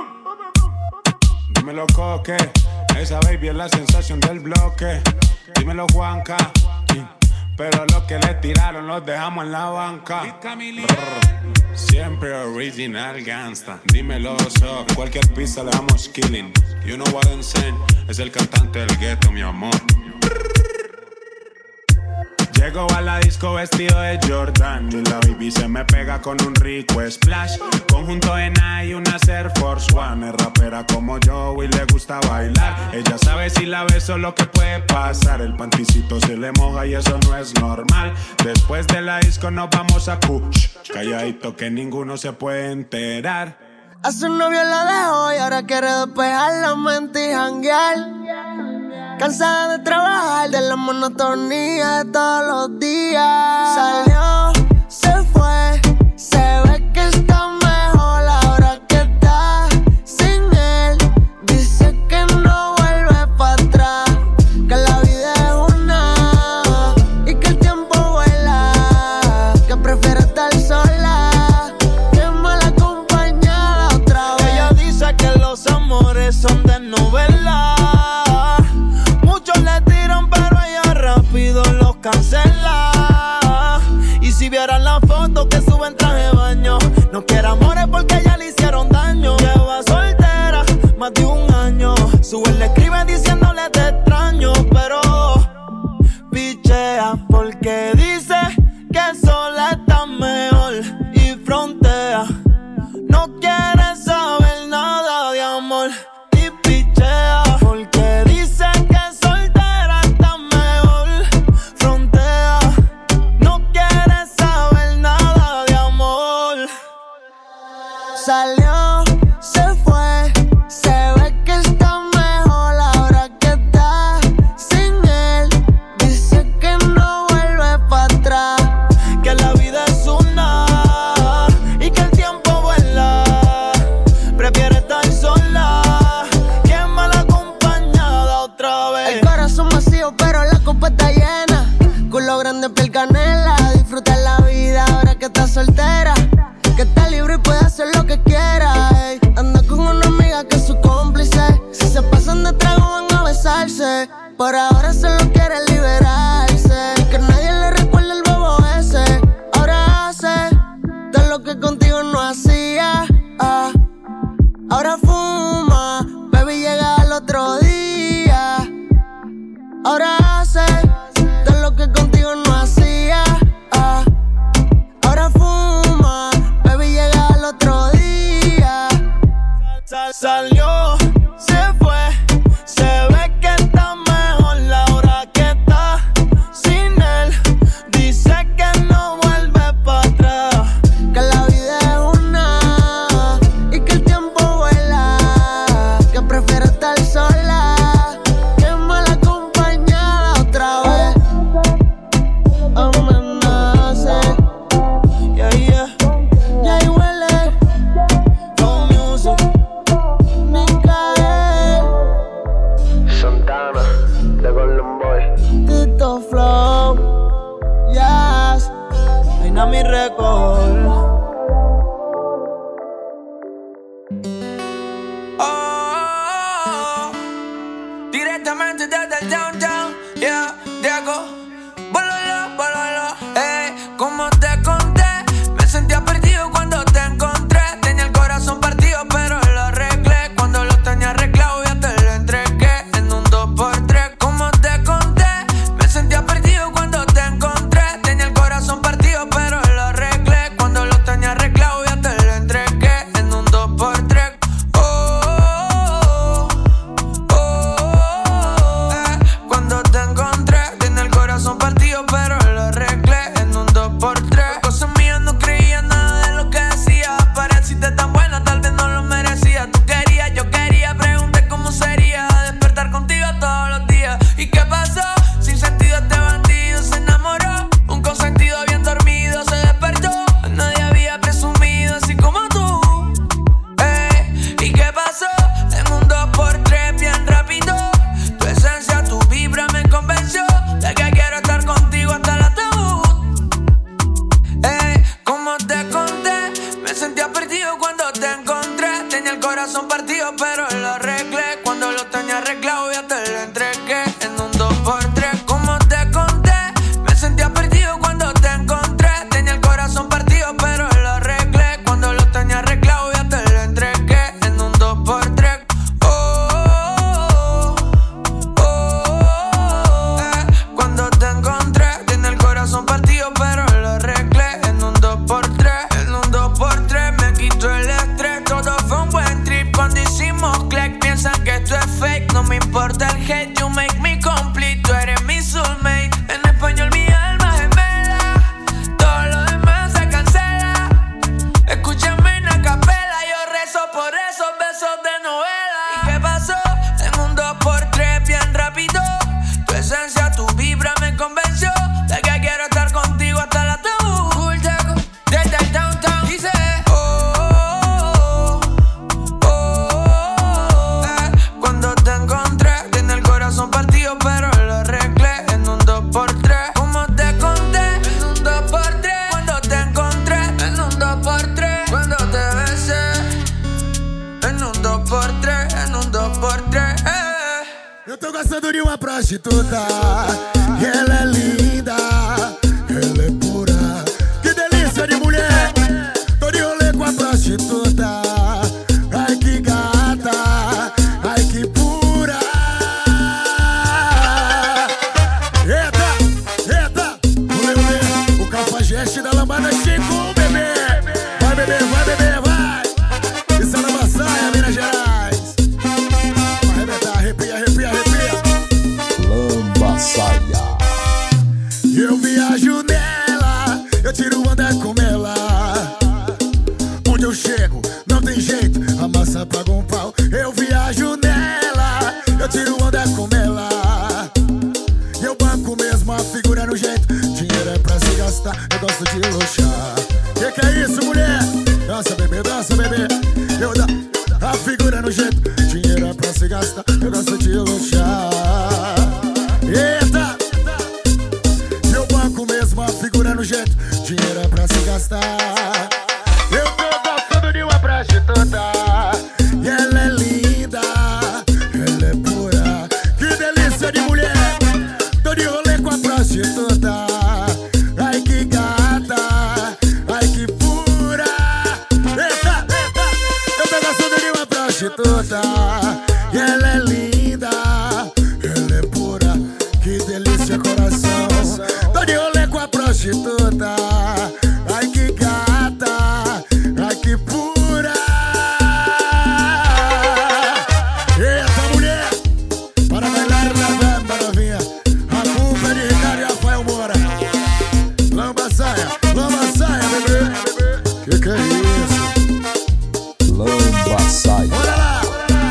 Dímelo Coque, esa baby es la sensación del bloque. Dímelo Juanca, pero los que le tiraron los dejamos en la banca. Brr, siempre original gangsta. Dímelo so, cualquier pista le damos killing. You know what I'm saying, es el cantante del gueto, mi amor. Llego a la disco vestido de Jordan y la baby se me pega con un rico splash. Conjunto en I y una Air Force One. Es rapera como yo y le gusta bailar. Ella sabe si la beso lo que puede pasar. El panticito se le moja y eso no es normal. Después de la disco nos vamos a Kush. Calladito que ninguno se puede enterar. A su novio la dejó y ahora quiere despejar la mente y janguear. Cansada de trabajar, de la monotonía de todos los días. Salió, se fue, se ve que está mejor ahora que está sin él. Dice que no vuelve para atrás, que la vida es una y que el tiempo vuela, que prefiere estar sola que mal acompañada otra vez. Ella dice que los amores son de novela. Los cancela. Y si vieran la foto que sube en traje de baño, no quiere amores porque ya le hicieron daño. Lleva soltera más de un año, Su él le escribe diciéndole te extraño, pero pichea porque dice que sola está mejor y frontea. No quiere saber nada de amor y pichea porque dice que soltera está mejor, frontea. No quiere saber nada de amor. Salió, se fue, se ve que está mejor ahora que está sin él. Dice que no vuelve para atrás, que la vida es una y que el tiempo vuela. Prefiere estar sola que mal acompañada otra vez. El corazón vacío pero la copa está llena. Culo grande, piel canela. Disfruta la vida ahora que está soltera, que está libre y puede hacer lo que quiera. Ey. Anda con una amiga que es su cómplice. Si se pasan de trago van a besarse. Por ahora solo quiere liberarse, que nadie le recuerde el bobo ese. Ahora hace todo lo que contigo no hacía. Ah. Ahora fuma, baby llega al otro día. Ahora hace todo lo que contigo no hacía. Ah. Ahora fuma, baby llega al otro día. Sal, salió, se fue, se ve que está mejor la hora que está sin él. Dice que no vuelve para atrás, que la vida es una y que el tiempo vuela, que prefiere estar sola que mal acompañada otra vez. Amenace, yeah, yeah. ya ahí huele, Flow Music, Micael, Santana, de Golden Boy. Tito Flow, Jazz, Dynamic Record. Oh, directamente desde el downtown, yeah, Diego, bololo, bololo, eh, como te conté, me sentía perdido cuando te encontré, tenía el corazón partido pero lo arreglé, cuando lo tenía arreglado ya te lo entregué, en un dos por tres, como te conté, me sentía perdido cuando te encontré, tenía el corazón partido pero lo arreglé, cuando lo tenía arreglado ya te lo entregué, en un dos por tres. Cuando te encontré, tenía el corazón partido, pero lo arreglé en un dos por tres. Cosas mías, no creía nada de lo que decía. Pareciste tan buena, tal vez no lo merecía. Tú querías, yo quería, pregunté cómo sería despertar contigo todos los días. ¿Y qué pasó? Sin sentido este bandido se enamoró. Un consentido bien dormido se despertó. Nadie había presumido así como tú. Ey, ¿y qué pasó? En un dos por tres bien rápido. Tu esencia, tu vibra me convenció de que quiero estar contigo hasta el ataúd. Ey, como te conté, me sentía perdido cuando te encontré. Tenía el corazón partido pero lo arreglé. Cuando lo tenía arreglado ya te lo entregué en un dos por tres. Como te conté, me sentía perdido cuando te encontré. Tenía el corazón partido pero lo arreglé. Cuando lo tenía arreglado ya te lo entregué en un dos por tres. Oh, cuando te encontré, tenía el corazón partido, pero lo arreglé en un dos por tres. En un dos por tres me quito el estrés. Todo fue un buen trip cuando hicimos click. Piensan que esto es fake, no me importa el hate. You make me complete, tú eres mi soulmate. En español mi alma gemela, todo lo demás se cancela. Escúchame en la capela, yo rezo por esos besos de novela. ¿Y qué pasó? En un dos por tres bien rápido. Tu esencia, tu vibra me convenció de que quiero estar contigo hasta el ataúd. Full taco, desde el downtown. Dice, oh, oh, oh, eh. Cuando te encontré, tenía el corazón partido, pero lo arreglé en un dos por tres. Como te conté, en un dos por tres. Cuando te encontré, en un dos por tres. Cuando te besé, en un dos por tres, en un dos por tres. Eh. Eu tô gostando de uma prostituta, e ela é linda, ela é pura. Que delícia de mulher, tô de rolê com a prostituta. Ai que gata, ai que pura. gata, eu gosto de luxar. Eita! Eu banco mesmo, a figura no jeito, dinheiro é pra se gastar. Eu tô gostando de uma prostituta, e ela é linda, ela é pura. Que delícia de mulher, tô de rolê com a prostituta. Ai que gata, ai que pura. Eita, eita, eu tô gostando de uma prostituta, e ela é linda, ela é pura. Que delícia, coração. Tô de rolê com a prostituta. Ai que gata, ai que pura. Eita mulher, para bailar na bamba novinha. A culpa é de Ricardo e Rafael Moura. Lamba saia, lamba saia, bebê. Que que é isso? Lamba saia. Olha lá.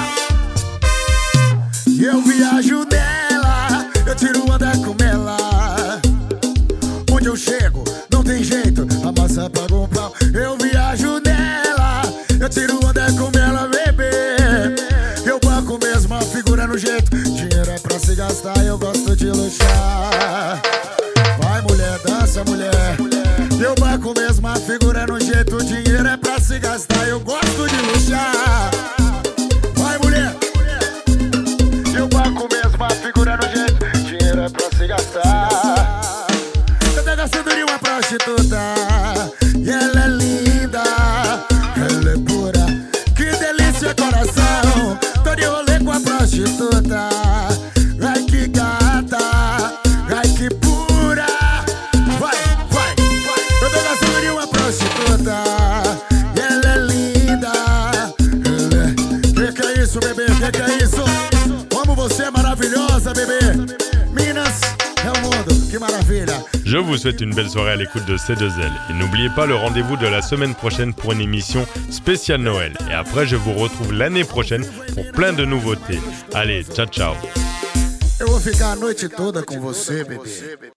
E eu viajo nela, eu tiro onda com ela. Onde eu chego, não tem jeito, a massa paga um pau. Eu viajo nela, eu tiro onda com ela, bebê. Eu banco mesmo, a figura no jeito, dinheiro é pra se gastar, eu gosto de luxar. Vai mulher, dança mulher. Eu banco mesmo, a figura no jeito, dinheiro é pra se gastar, eu gosto de luxar. Vai mulher. Eu banco mesmo, a figura no jeito, dinheiro é pra se gastar. Eu tô gastando de uma prostituta, e ela é linda, ela é pura. Que delícia, coração. Tô de rolê com a prostituta. Ai que gata, ai que pura. Vai, vai, vai. Eu tô gastando de uma prostituta, e ela é linda, ela é... Que que é isso, bebê? Que que é isso? Como você é maravilhosa, bébé. Minas é o mundo, que maravilha. Je vous souhaite une belle soirée à l'écoute de C deux L. Et n'oubliez pas le rendez-vous de la semaine prochaine pour une émission spéciale Noël. Et après, je vous retrouve l'année prochaine pour plein de nouveautés. Allez, ciao, ciao. Eu vou ficar a noite toda com você, bebê.